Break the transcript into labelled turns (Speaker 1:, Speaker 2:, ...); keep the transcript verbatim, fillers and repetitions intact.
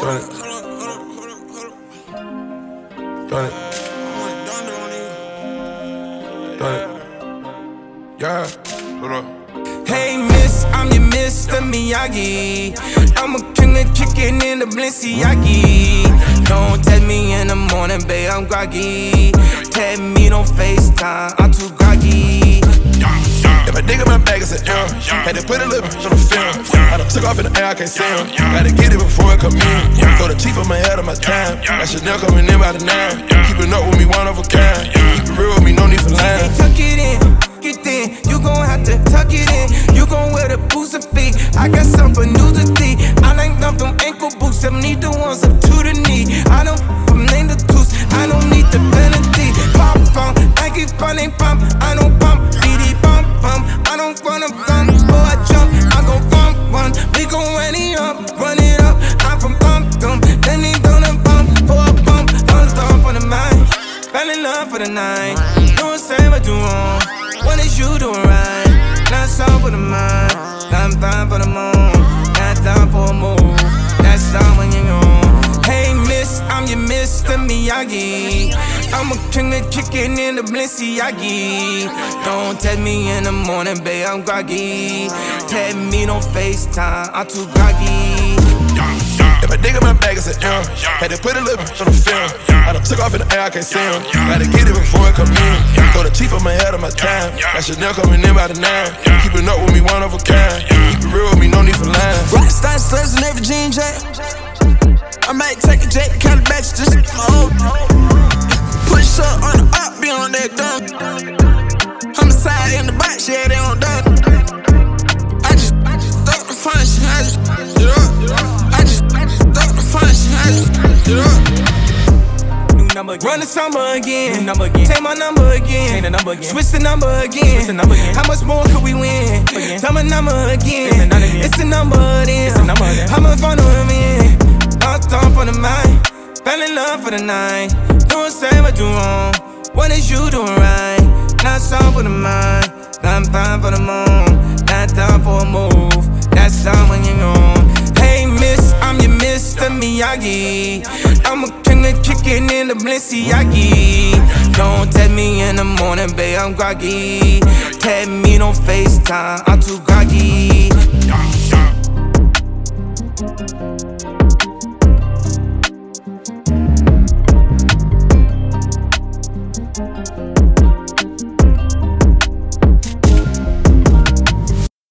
Speaker 1: Done it. Done it. Done it. Yeah. Hold up.
Speaker 2: Hey miss, I'm your Mister Miyagi. I'm a king of chicken in the Balenciaga. Don't tell me in the morning, babe, I'm groggy. Tell me don't FaceTime, I'm too groggy.
Speaker 1: If I dig in my bag, it's an M. Had to put a little bit on the film. I done took off in the air, I can't see him. Gotta get it before it come in. Throw the teeth on my head of my time. That Chanel coming in by the nine. Keeping up with me, one of a kind. Keep it real with me, no need for lying.
Speaker 2: Tuck it in, get in. You gon' have to tuck it in. You gon' wear the boots and feet. I got something new to see. I like them from ankle boots. I need the ones up to the knee. I don't from name the tools. I don't need the penalty. Pop pump, I keep running pump. I don't pump, D D pump pump. I don't wanna bump, before I jump. I go bump one. We gon' run it up, run it up. I'm from pump them. Then they gonna bump for a bump. Don't stop for the mind. Fell in love for the night. Doing same but do wrong. What is you doing right? Not solve for the mind. I'm fine for the moon. Not time for a move. That's all when you're on. Hey miss, I'm your Mister Miyagi. I'm a king of chicken in the Balenciaga. Don't tell me in the morning, babe, I'm groggy. Tell me don't FaceTime, I'm too groggy.
Speaker 1: If I dig in my bag, it's an M. Had to put a little bit on the film. I done took off in the air, I can't see him. Gotta get it before it come in. Throw the teeth on my head of my time. That Chanel coming in by the nine. Keeping up with me, one of a kind. Keep it real with me, no need for lying.
Speaker 3: Rockstar slugs in every jean jacket. I might take a jet, count the backs, just oh. Push up on the up, be on that dumb. Homicide in the box, yeah, they on done. I just, I just thought the fun shit, I just, get up. I just, I just thought the fun shit, I just, get up.
Speaker 2: New number again. Run the summer again. New number again. Take my number again.
Speaker 3: Take the number again.
Speaker 2: Switch the number again.
Speaker 3: Switch the number again.
Speaker 2: How much more could we win?
Speaker 3: Again.
Speaker 2: Tell my number again.
Speaker 3: It's the number again.
Speaker 2: It's the number then.
Speaker 3: It's the number again.
Speaker 2: How much fun with me? Locked on for the mind. Fell in love for the night. Doing same but do wrong. What is you doing right? Not solve for the mind. I'm fine for the moon. Not time for a move. That's all when you're on. Hey miss, I'm your Mister Miyagi. I'm a king of chicken in the Balenciaga. Don't tell me in the morning, babe, I'm groggy. Tell me don't FaceTime, I'm too groggy.